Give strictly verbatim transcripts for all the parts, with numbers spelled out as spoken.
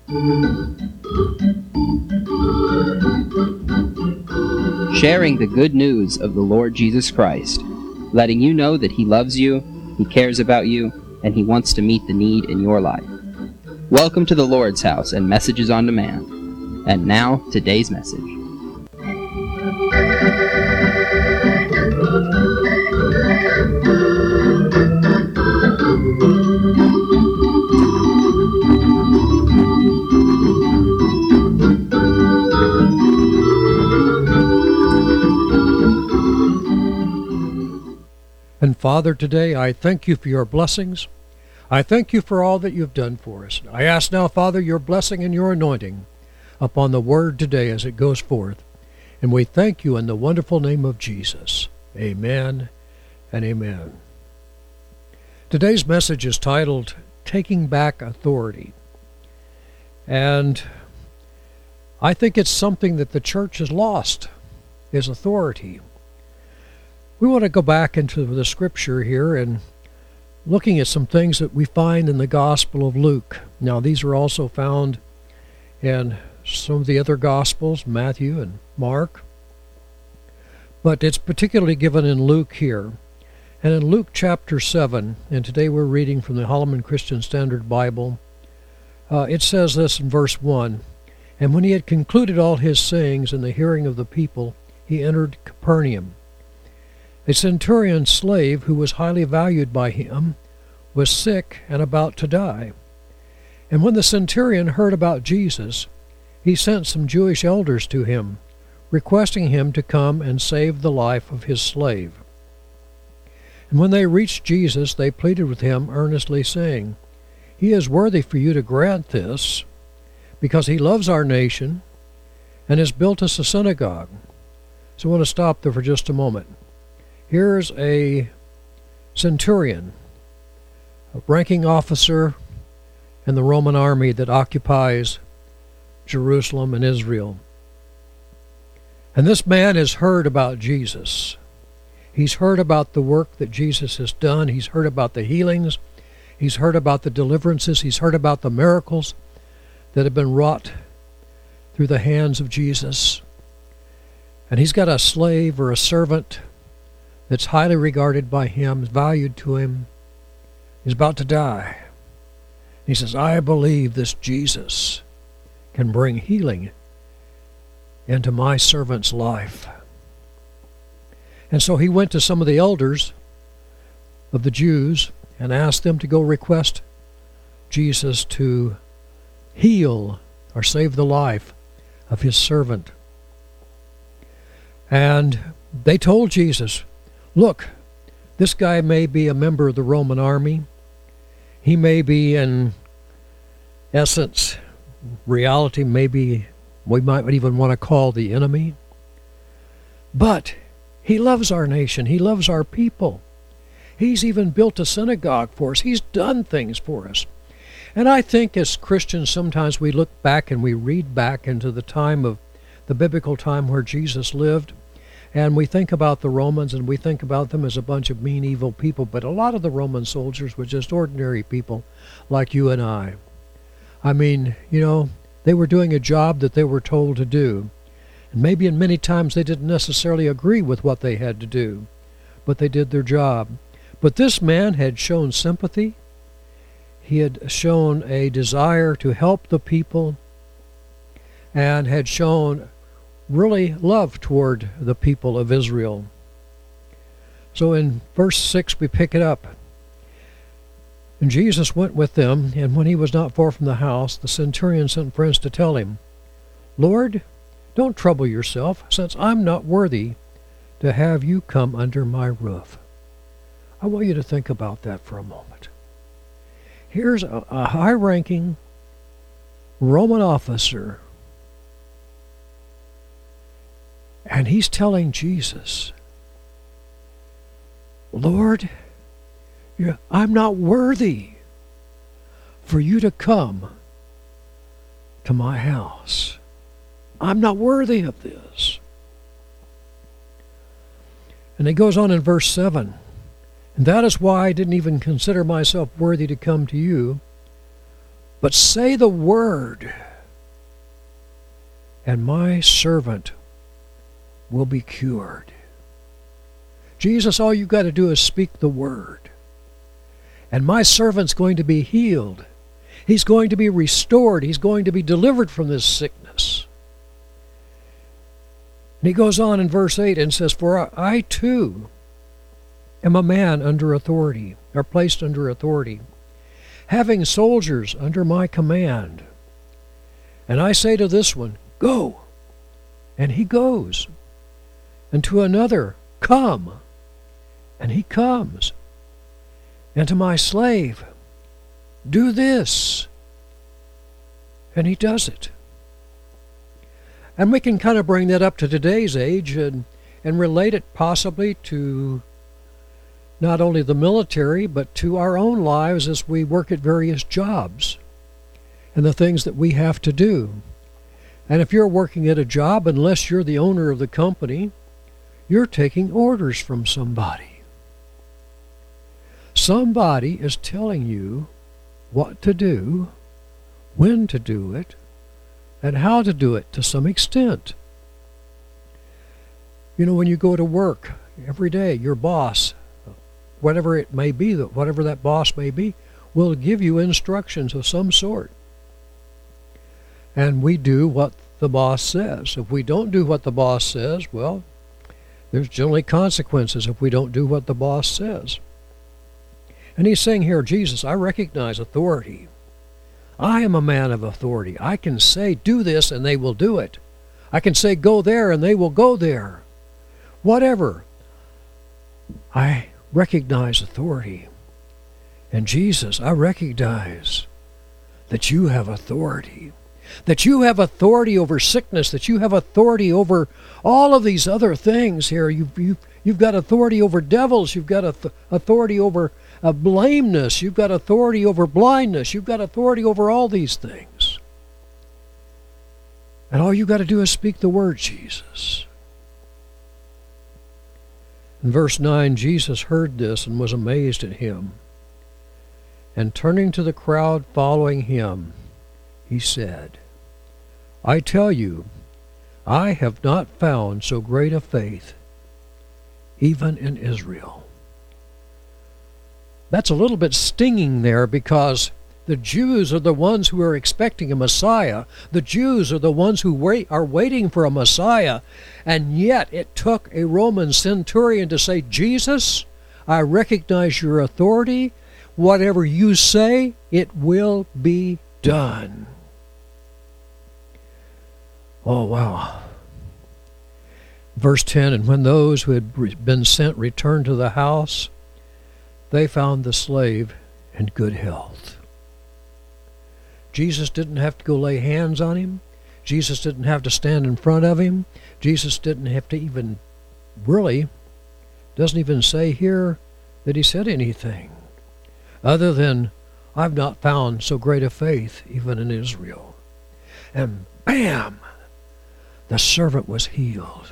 Sharing the good news of the Lord Jesus Christ, letting you know that He loves you, He cares about you, and He wants to meet the need in your life. Welcome to the Lord's House and Messages on Demand. And now, today's message. And Father, today I thank you for your blessings. I thank you for all that you've done for us. I ask now, Father, your blessing and your anointing upon the word today as it goes forth. And we thank you in the wonderful name of Jesus. Amen and amen. Today's message is titled, Taking Back Authority. And I think it's something that the church has lost, is authority. We want to go back into the scripture here and looking at some things that we find in the Gospel of Luke. Now, these are also found in some of the other Gospels, Matthew and Mark. But it's particularly given in Luke here. And in Luke chapter seven, and today we're reading from the Holloman Christian Standard Bible, uh, it says this in verse one, "And when he had concluded all his sayings in the hearing of the people, he entered Capernaum. A centurion's slave, who was highly valued by him, was sick and about to die. And when the centurion heard about Jesus, he sent some Jewish elders to him, requesting him to come and save the life of his slave. And when they reached Jesus, they pleaded with him earnestly, saying, 'He is worthy for you to grant this, because he loves our nation and has built us a synagogue.'" So I want to stop there for just a moment. Here's a centurion, a ranking officer in the Roman army that occupies Jerusalem and Israel. And this man has heard about Jesus. He's heard about the work that Jesus has done. He's heard about the healings. He's heard about the deliverances. He's heard about the miracles that have been wrought through the hands of Jesus. And he's got a slave or a servant that's highly regarded by him, valued to him. He's about to die. He says, "I believe this Jesus can bring healing into my servant's life." And so he went to some of the elders of the Jews and asked them to go request Jesus to heal or save the life of his servant. And they told Jesus, "Look, this guy may be a member of the Roman army. He may be, in essence, reality, maybe we might even want to call the enemy. But he loves our nation. He loves our people. He's even built a synagogue for us. He's done things for us." And I think as Christians, sometimes we look back and we read back into the time of the biblical time where Jesus lived, and we think about the Romans, and we think about them as a bunch of mean, evil people. But a lot of the Roman soldiers were just ordinary people like you and I. I mean, you know, they were doing a job that they were told to do. And maybe in many times they didn't necessarily agree with what they had to do, but they did their job. But this man had shown sympathy. He had shown a desire to help the people and had shown really love toward the people of Israel. So in verse six we pick it up. "And Jesus went with them, and when he was not far from the house, the centurion sent friends to tell him, 'Lord, don't trouble yourself, since I'm not worthy to have you come under my roof.'" I want you to think about that for a moment. Here's a, a high-ranking Roman officer, and he's telling Jesus, "Lord, I'm not worthy for you to come to my house. I'm not worthy of this." And it goes on in verse seven. "And that is why I didn't even consider myself worthy to come to you. but say the word, and my servant will be cured. Jesus, all you got to do is speak the word, and my servant's going to be healed. He's going to be restored. He's going to be delivered from this sickness. And he goes on in verse eight and says, for I too am a man under authority, or placed under authority, having soldiers under my command. And I say to this one, go, and he goes. And to another, come, and he comes. And to my slave, do this, and he does it. And we can kind of bring that up to today's age and, and relate it possibly to not only the military, but to our own lives as we work at various jobs and the things that we have to do. And if you're working at a job, unless you're the owner of the company, you're taking orders from somebody. Somebody is telling you what to do, when to do it, and how to do it to some extent. You know, when you go to work every day, your boss, whatever it may be, whatever that boss may be, will give you instructions of some sort. And we do what the boss says. If we don't do what the boss says, well, there's generally consequences if we don't do what the boss says. And he's saying here, Jesus, I recognize authority. I am a man of authority. I can say, do this, and they will do it. I can say, go there, and they will go there. Whatever. I recognize authority. And Jesus, I recognize that you have authority. That you have authority over sickness. That you have authority over all of these other things here. You've, you've, you've got authority over devils. You've got authority over uh, lameness. You've got authority over blindness. You've got authority over all these things. And all you got to do is speak the word, Jesus. In verse nine, Jesus heard this and was amazed at him. And turning to the crowd following him, he said, I tell you, I have not found so great a faith, even in Israel. That's a little bit stinging there, because the Jews are the ones who are expecting a Messiah. The Jews are the ones who wait, are waiting for a Messiah. And yet it took a Roman centurion to say, Jesus, I recognize your authority. Whatever you say, it will be done. Oh, wow. Verse ten, and when those who had been sent returned to the house, they found the slave in good health. Jesus didn't have to go lay hands on him. Jesus didn't have to stand in front of him. Jesus didn't have to even, really, doesn't even say here that he said anything other than, I've not found so great a faith even in Israel. And bam, the servant was healed.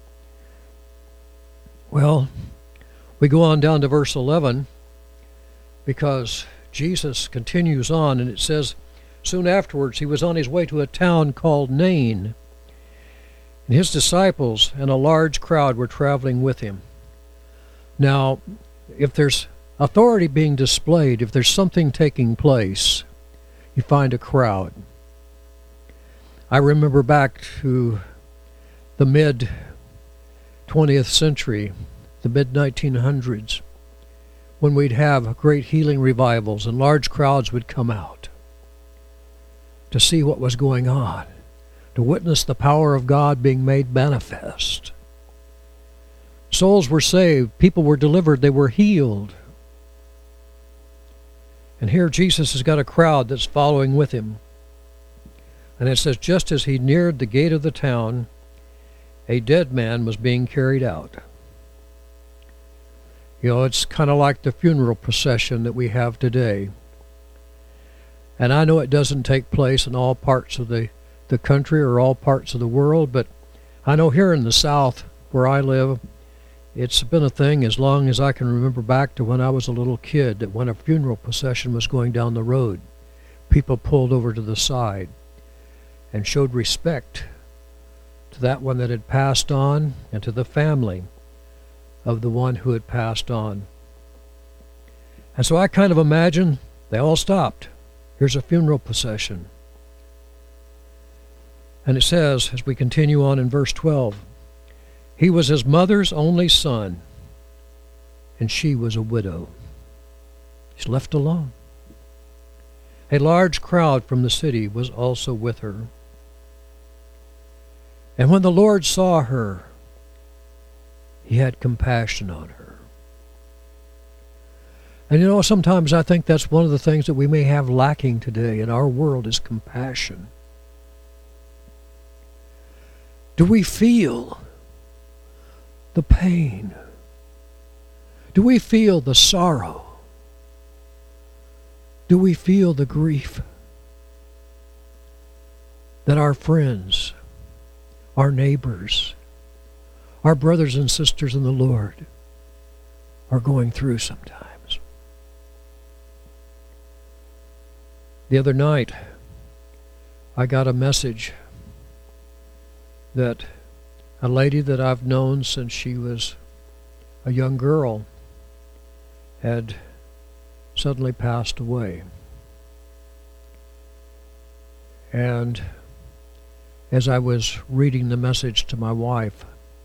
Well, we go on down to verse eleven, because Jesus continues on, and it says, soon afterwards he was on his way to a town called Nain, and his disciples and a large crowd were traveling with him. Now, if there's authority being displayed, if there's something taking place, you find a crowd. I remember back to the mid-twentieth century, the mid-nineteen hundreds, when we'd have great healing revivals and large crowds would come out to see what was going on, to witness the power of God being made manifest. Souls were saved, people were delivered, they were healed. And here Jesus has got a crowd that's following with him. And it says, just as he neared the gate of the town, a dead man was being carried out. You know, it's kind of like the funeral procession that we have today. And I know it doesn't take place in all parts of the, the country or all parts of the world, but I know here in the South, where I live, it's been a thing as long as I can remember back to when I was a little kid, that when a funeral procession was going down the road, people pulled over to the side and showed respect to that one that had passed on and to the family of the one who had passed on. And so I kind of imagine they all stopped. Here's a funeral procession. And it says, as we continue on in verse twelve, he was his mother's only son, and she was a widow. She's left alone. A large crowd from the city was also with her. And when the Lord saw her, he had compassion on her. And you know, sometimes I think that's one of the things that we may have lacking today in our world is compassion. Do we feel the pain? Do we feel the sorrow? Do we feel the grief that our friends, our neighbors, our brothers and sisters in the Lord are going through sometimes? The other night, I got a message that a lady that I've known since she was a young girl had suddenly passed away. And as I was reading the message to my wife,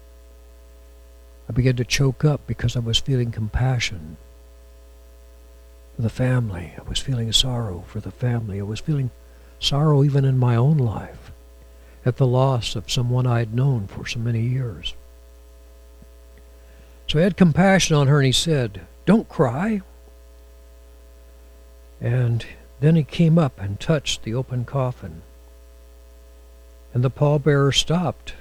I began to choke up because I was feeling compassion for the family. I was feeling sorrow for the family. I was feeling sorrow even in my own life at the loss of someone I had known for so many years. So I had compassion on her, and he said, "Don't cry." And then he came up and touched the open coffin, and the pallbearer stopped.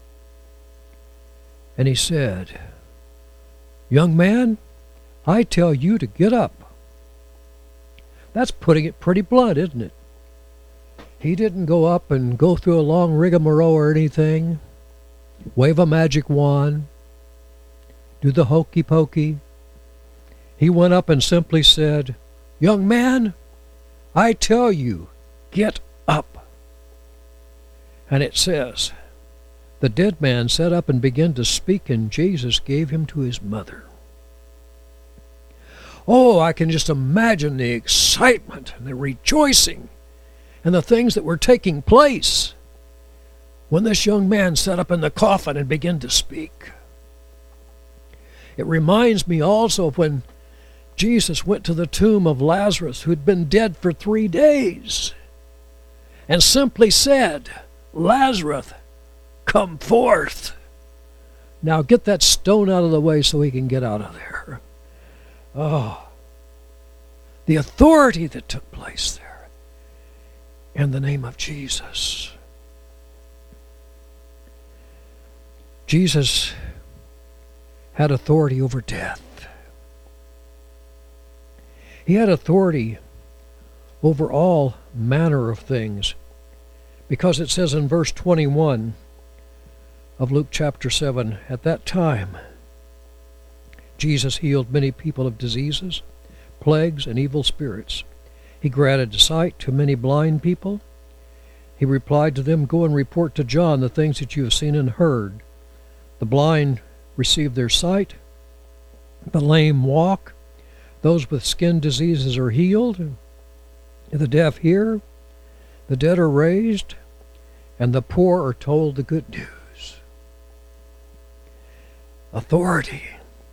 And he said, "Young man, I tell you to get up." That's putting it pretty blunt, isn't it? He didn't go up and go through a long rigmarole or anything, wave a magic wand, do the hokey pokey. He went up and simply said, "Young man, I tell you, get up." And it says, the dead man sat up and began to speak, and Jesus gave him to his mother. Oh, I can just imagine the excitement and the rejoicing and the things that were taking place when this young man sat up in the coffin and began to speak. It reminds me also of when Jesus went to the tomb of Lazarus, who had been dead for three days, and simply said, "Lazarus, come forth." Now get that stone out of the way so he can get out of there. Oh, the authority that took place there in the name of Jesus. Jesus had authority over death. He had authority over all manner of things, because it says in verse twenty-one of Luke chapter seven, at that time Jesus healed many people of diseases, plagues, and evil spirits. He granted sight to many blind people. He replied to them, "Go and report to John the things that you have seen and heard. The blind receive their sight, the lame walk, those with skin diseases are healed, the deaf hear, the dead are raised, and the poor are told the good news." Authority.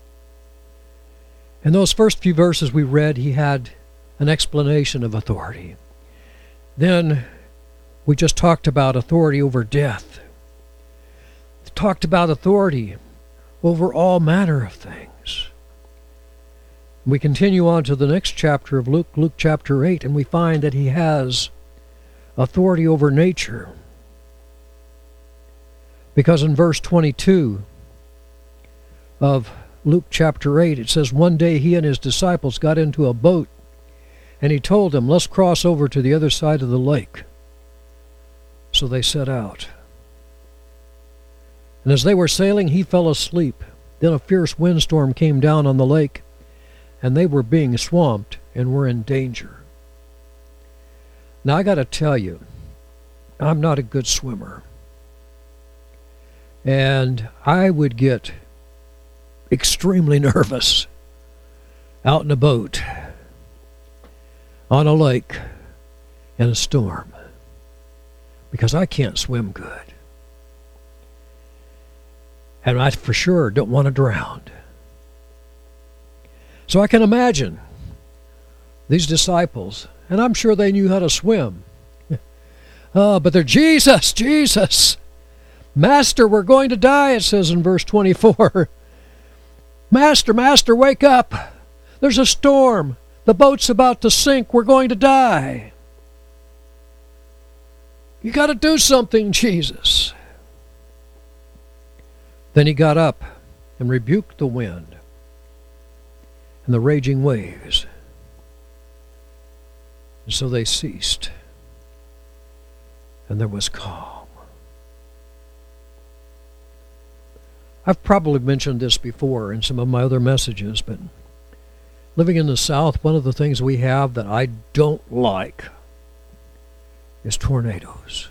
In those first few verses we read, he had an explanation of authority. Then we just talked about authority over death. Talked about authority over all manner of things. We continue on to the next chapter of Luke, Luke chapter eight, and we find that he has authority over nature. Because in verse twenty-two of Luke chapter eight, it says, one day he and his disciples got into a boat, and he told them, "Let's cross over to the other side of the lake." So they set out. And as they were sailing, he fell asleep. Then a fierce windstorm came down on the lake, and they were being swamped and were in danger. Now, I got to tell you, I'm not a good swimmer. And I would get extremely nervous out in a boat, on a lake, in a storm, because I can't swim good. And I for sure don't want to drown. So I can imagine these disciples, and I'm sure they knew how to swim. Oh, but they're, Jesus, Jesus, Master, we're going to die, it says in verse twenty-four. Master, Master, wake up. There's a storm. The boat's about to sink. We're going to die. You got to do something, Jesus. Then he got up and rebuked the wind and the raging waves. And so they ceased, and there was calm. I've probably mentioned this before in some of my other messages, but living in the South, one of the things we have that I don't like is tornadoes.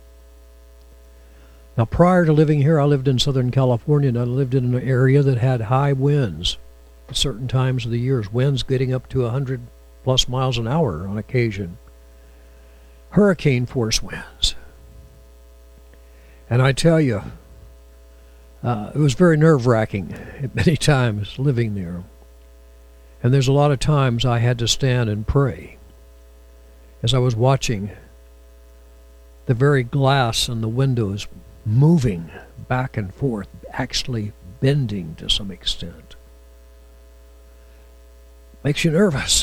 Now, prior to living here, I lived in Southern California, and I lived in an area that had high winds at certain times of the years, winds getting up to one hundred plus miles an hour on occasion. Hurricane force winds. And I tell you, uh, it was very nerve-wracking at many times living there. And there's a lot of times I had to stand and pray as I was watching the very glass in the windows moving back and forth, actually bending to some extent. Makes you nervous.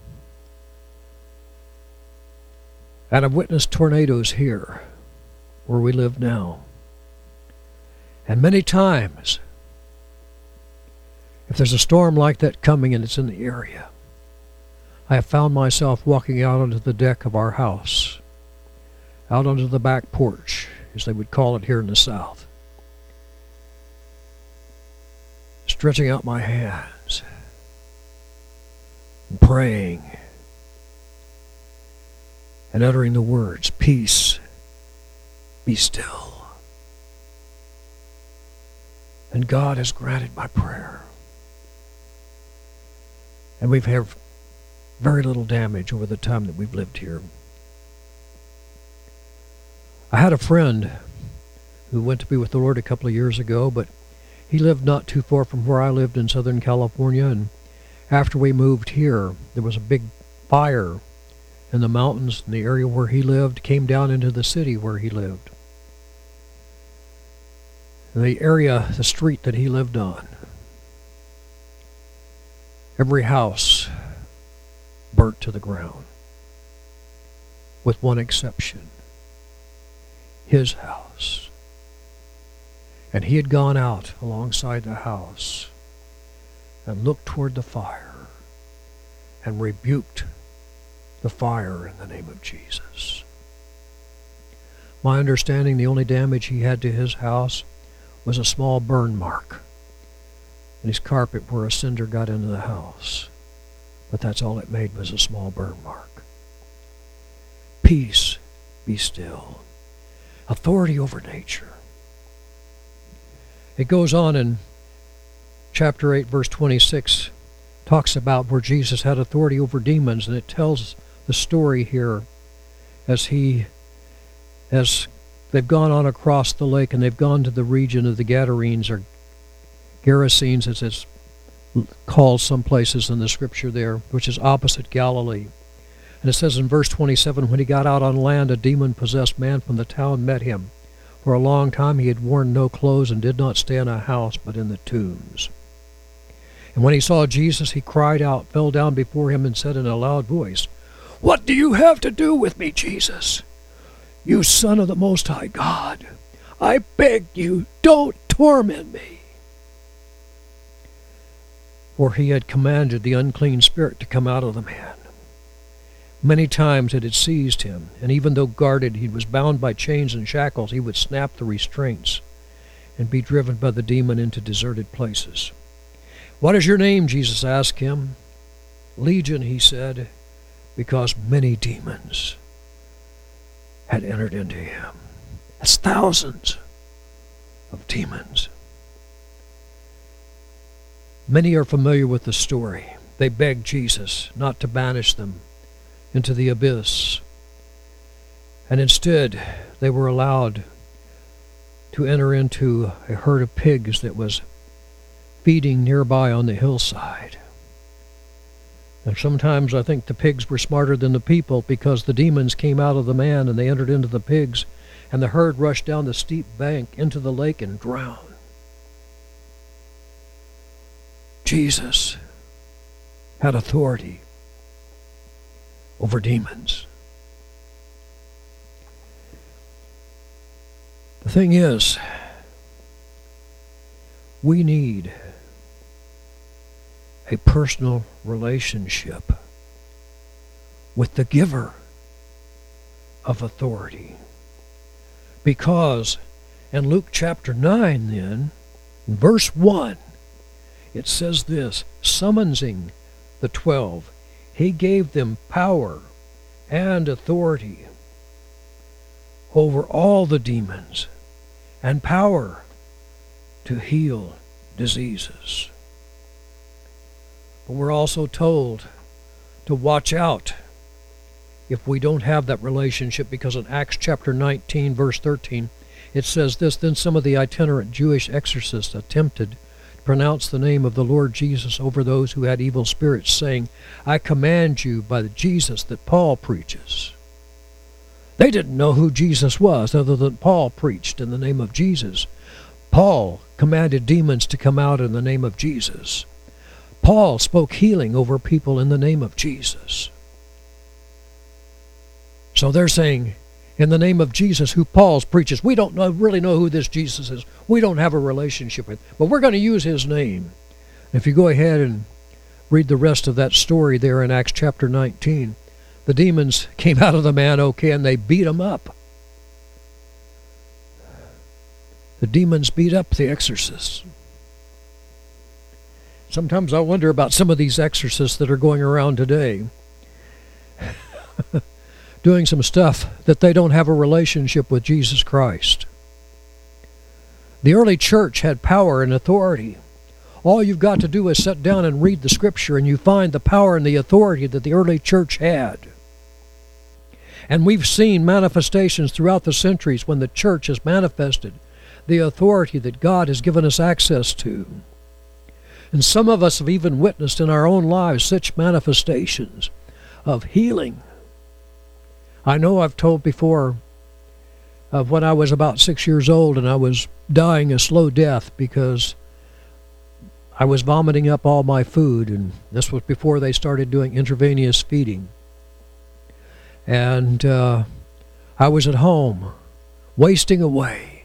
And I've witnessed tornadoes here, where we live now. And many times, if there's a storm like that coming and it's in the area, I have found myself walking out onto the deck of our house, out onto the back porch, as they would call it here in the South, stretching out my hands and praying and uttering the words, "Peace, be still." And God has granted my prayer. And we've had very little damage over the time that we've lived here. I had a friend who went to be with the Lord a couple of years ago, but he lived not too far from where I lived in Southern California, and after we moved here, there was a big fire in the mountains in the area where he lived, came down into the city where he lived. The area, the street that he lived on, every house burnt to the ground, with one exception, his house. And he had gone out alongside the house and looked toward the fire and rebuked the fire in the name of Jesus. My understanding, the only damage he had to his house was a small burn mark in his carpet where a cinder got into the house. But that's all it made, was a small burn mark. Peace, be still. Authority over nature. It goes on in chapter eight, verse twenty-six, talks about where Jesus had authority over demons, and it tells the story here as he, as they've gone on across the lake and they've gone to the region of the Gadarenes, or Gerasenes as it's called some places in the scripture there, which is opposite Galilee. And it says in verse twenty-seven, when he got out on land, a demon-possessed man from the town met him. For a long time he had worn no clothes and did not stay in a house, but in the tombs. And when he saw Jesus, he cried out, fell down before him, and said in a loud voice, "What do you have to do with me, Jesus? You Son of the Most High God, I beg you, don't torment me." For he had commanded the unclean spirit to come out of the man. Many times it had seized him, and even though guarded, he was bound by chains and shackles, he would snap the restraints and be driven by the demon into deserted places. "What is your name?" Jesus asked him. "Legion," he said, "because many demons had entered into him. That's thousands of demons. Many are familiar with the story. They begged Jesus not to banish them into the abyss. And instead, they were allowed to enter into a herd of pigs that was feeding nearby on the hillside. And sometimes I think the pigs were smarter than the people, because the demons came out of the man and they entered into the pigs, and the herd rushed down the steep bank into the lake and drowned. Jesus had authority over demons. The thing is, we need a personal relationship with the giver of authority. Because in Luke chapter nine then, in verse one, it says this, summoning the twelve, he gave them power and authority over all the demons and power to heal diseases. But we're also told to watch out if we don't have that relationship, because in Acts chapter nineteen, verse thirteen, it says this, then some of the itinerant Jewish exorcists attempted to pronounce the name of the Lord Jesus over those who had evil spirits, saying, I command you by the Jesus that Paul preaches. They didn't know who Jesus was other than Paul preached in the name of Jesus. Paul commanded demons to come out in the name of Jesus. Paul spoke healing over people in the name of Jesus. So they're saying, in the name of Jesus, who Paul preaches, we don't know, really know who this Jesus is. We don't have a relationship with, but we're going to use his name. If you go ahead and read the rest of that story there in Acts chapter nineteen, the demons came out of the man, okay, and they beat him up. The demons beat up the exorcists. Sometimes I wonder about some of these exorcists that are going around today doing some stuff that they don't have a relationship with Jesus Christ. The early church had power and authority. All you've got to do is sit down and read the scripture, and you find the power and the authority that the early church had. And we've seen manifestations throughout the centuries when the church has manifested the authority that God has given us access to. And some of us have even witnessed in our own lives such manifestations of healing. I know I've told before of when I was about six years old and I was dying a slow death because I was vomiting up all my food, and this was before they started doing intravenous feeding. And uh, I was at home, wasting away.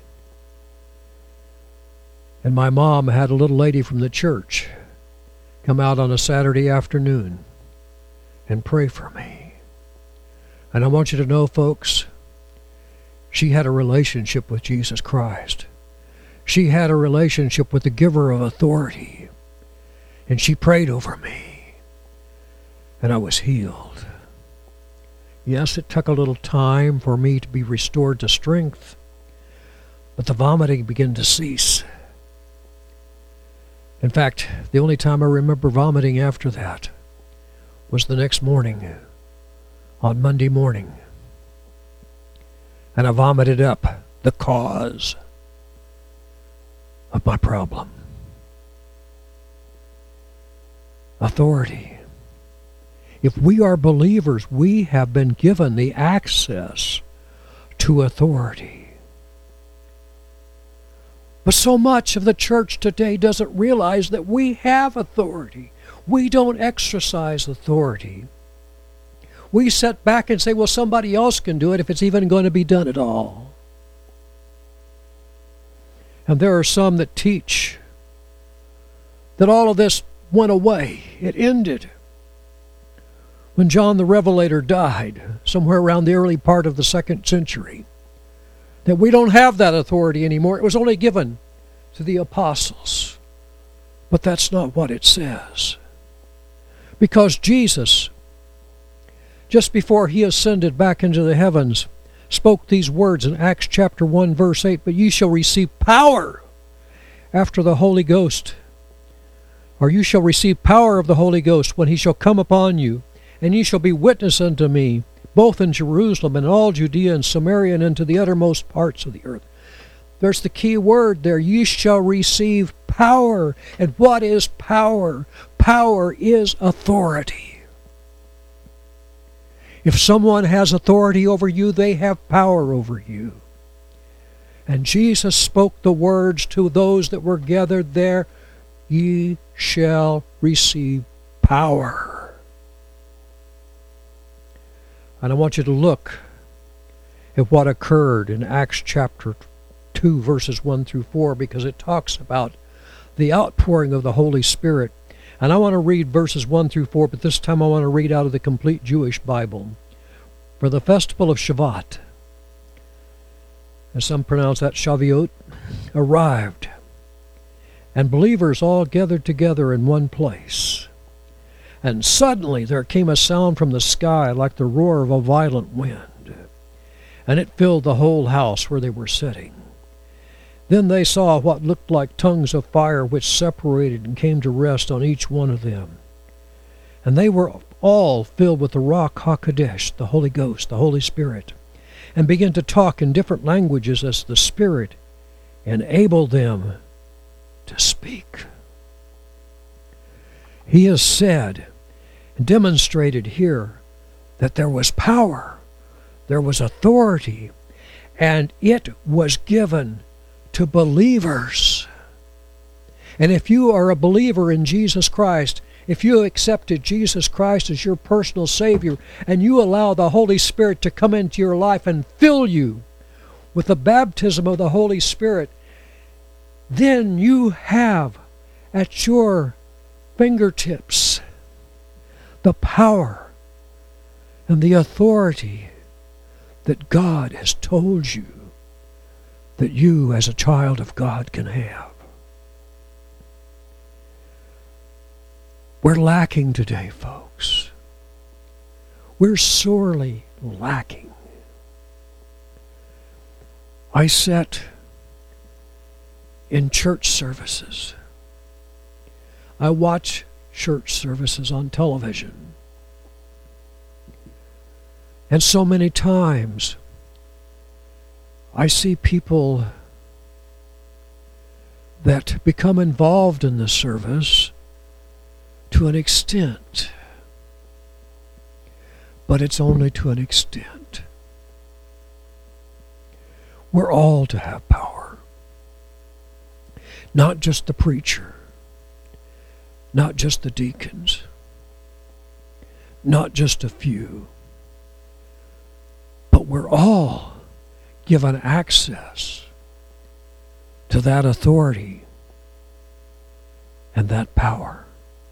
And my mom had a little lady from the church come out on a Saturday afternoon and pray for me. And I want you to know, folks, she had a relationship with Jesus Christ. She had a relationship with the giver of authority. And she prayed over me. And I was healed. Yes, it took a little time for me to be restored to strength, but the vomiting began to cease. In fact, the only time I remember vomiting after that was the next morning, on Monday morning. And I vomited up the cause of my problem. Authority. If we are believers, we have been given the access to authority. But so much of the church today doesn't realize that we have authority. We don't exercise authority. We sit back and say, well, somebody else can do it if it's even going to be done at all. And there are some that teach that all of this went away. It ended when John the Revelator died, somewhere around the early part of the second century. That we don't have that authority anymore. It was only given to the apostles. But that's not what it says. Because Jesus, just before he ascended back into the heavens, spoke these words in Acts chapter one, verse eight, "But ye shall receive power after the Holy Ghost, or you shall receive power of the Holy Ghost when he shall come upon you, and ye shall be witness unto me, both in Jerusalem and all Judea and Samaria and into the uttermost parts of the earth." There's the key word there. "Ye shall receive power." And what is power? Power is authority. If someone has authority over you, they have power over you. And Jesus spoke the words to those that were gathered there, "Ye shall receive power." And I want you to look at what occurred in Acts chapter two, verses one through four, because it talks about the outpouring of the Holy Spirit. And I want to read verses one through four, but this time I want to read out of the Complete Jewish Bible. "For the festival of Shavuot," as some pronounce that Shavuot, "arrived, and believers all gathered together in one place. And suddenly there came a sound from the sky like the roar of a violent wind, and it filled the whole house where they were sitting. Then they saw what looked like tongues of fire, which separated and came to rest on each one of them. And they were all filled with the Ruach HaKodesh, the Holy Ghost, the Holy Spirit, and began to talk in different languages as the Spirit enabled them to speak." He has said and demonstrated here that there was power, there was authority, and it was given to believers. And if you are a believer in Jesus Christ, if you accepted Jesus Christ as your personal Savior, and you allow the Holy Spirit to come into your life and fill you with the baptism of the Holy Spirit, then you have at your fingertips the power and the authority that God has told you that you as a child of God can have. We're lacking today, folks. We're sorely lacking. I sat in church services. I watch church services on television. And so many times I see people that become involved in the service to an extent, but it's only to an extent. We're all to have power. Not just the preacher, not just the deacons, not just a few, but we're all given access to that authority and that power.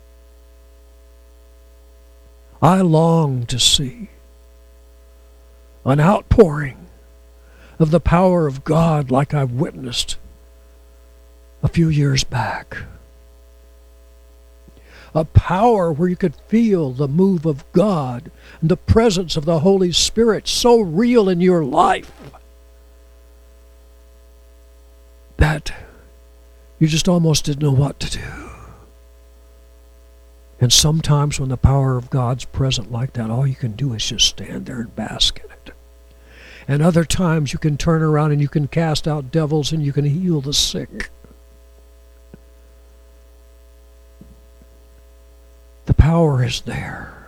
I long to see an outpouring of the power of God like I've witnessed a few years back. A power where you could feel the move of God and the presence of the Holy Spirit so real in your life that you just almost didn't know what to do. And sometimes when the power of God's present like that, all you can do is just stand there and bask in it. And other times you can turn around and you can cast out devils and you can heal the sick. The power is there.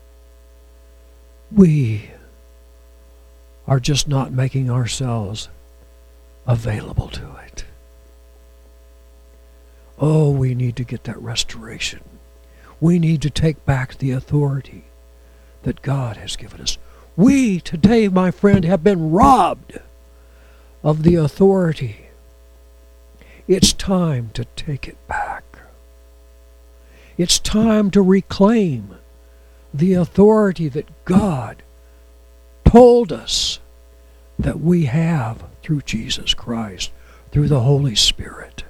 We are just not making ourselves available to it. Oh, we need to get that restoration. We need to take back the authority that God has given us. We today, my friend, have been robbed of the authority. It's time to take it back. It's time to reclaim the authority that God told us that we have through Jesus Christ, through the Holy Spirit.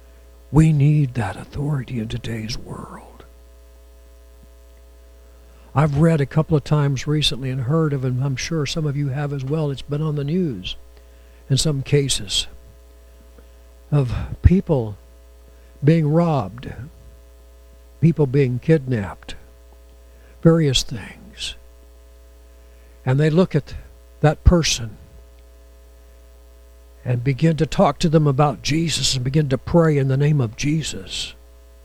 We need that authority in today's world. I've read a couple of times recently and heard of, and I'm sure some of you have as well, it's been on the news in some cases, of people being robbed, people being kidnapped, various things. And they look at that person and begin to talk to them about Jesus and begin to pray in the name of Jesus.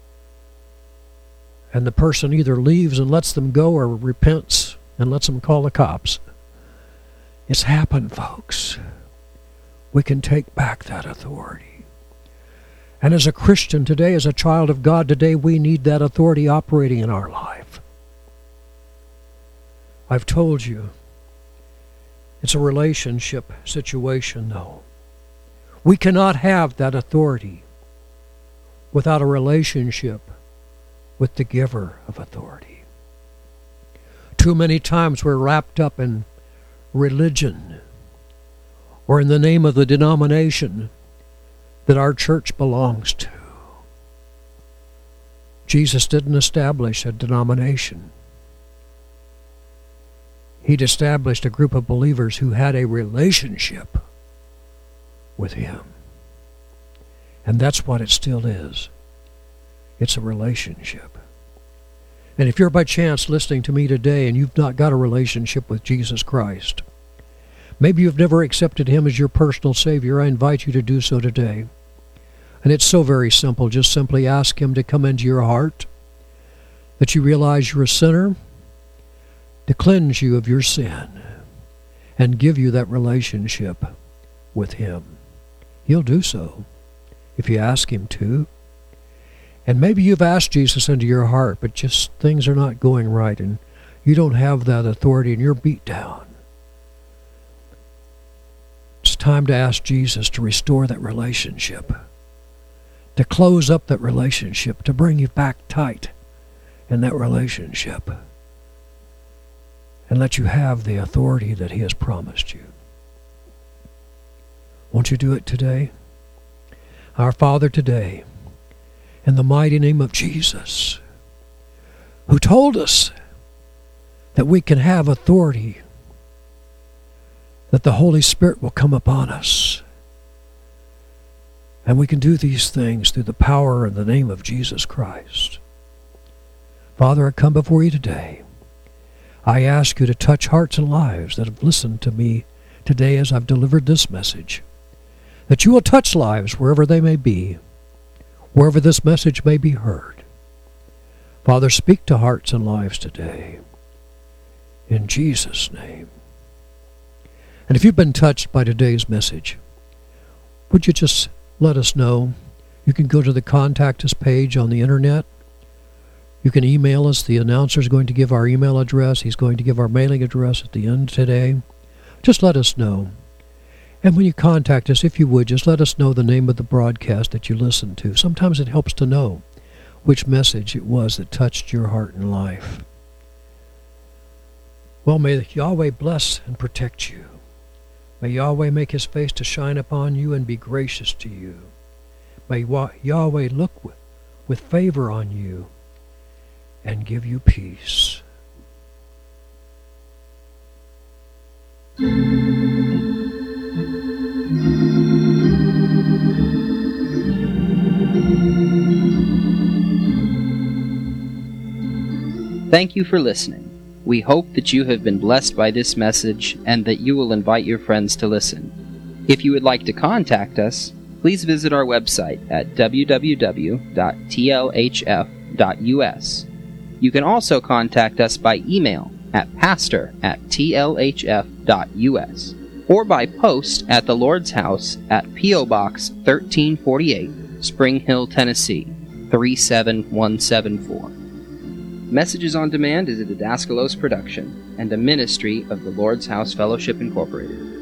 And the person either leaves and lets them go or repents and lets them call the cops. It's happened, folks. We can take back that authority. And as a Christian today, as a child of God today, we need that authority operating in our life. I've told you, it's a relationship situation, though. We cannot have that authority without a relationship with the giver of authority. Too many times we're wrapped up in religion or in the name of the denomination that our church belongs to. Jesus didn't establish a denomination. He'd established a group of believers who had a relationship with Him. And that's what it still is. It's a relationship. And if you're by chance listening to me today and you've not got a relationship with Jesus Christ, maybe you've never accepted Him as your personal Savior, I invite you to do so today. And it's so very simple. Just simply ask Him to come into your heart, that you realize you're a sinner, to cleanse you of your sin, and give you that relationship with Him. He'll do so if you ask Him to. And maybe you've asked Jesus into your heart, but just things are not going right, and you don't have that authority, and you're beat down. It's time to ask Jesus to restore that relationship, to close up that relationship, to bring you back tight in that relationship, and let you have the authority that He has promised you. Won't you do it today? Our Father, today, in the mighty name of Jesus, who told us that we can have authority, that the Holy Spirit will come upon us, and we can do these things through the power and the name of Jesus Christ. Father, I come before you today. I ask you to touch hearts and lives that have listened to me today as I've delivered this message, that you will touch lives wherever they may be, wherever this message may be heard. Father, speak to hearts and lives today, in Jesus' name. And if you've been touched by today's message, would you just let us know? You can go to the Contact Us page on the internet. You can email us. The announcer is going to give our email address. He's going to give our mailing address at the end today. Just let us know. And when you contact us, if you would, just let us know the name of the broadcast that you listened to. Sometimes it helps to know which message it was that touched your heart and life. Well, may Yahweh bless and protect you. May Yahweh make His face to shine upon you and be gracious to you. May Yahweh look with favor on you and give you peace. Thank you for listening. We hope that you have been blessed by this message and that you will invite your friends to listen. If you would like to contact us, please visit our website at w w w dot t l h f dot u s. You can also contact us by email at pastor at t l h f dot u s or by post at the Lord's House at P O Box thirteen forty-eight, Spring Hill, Tennessee three seven one seven four. Messages on Demand is a Didaskalos production and a ministry of the Lord's House Fellowship Incorporated.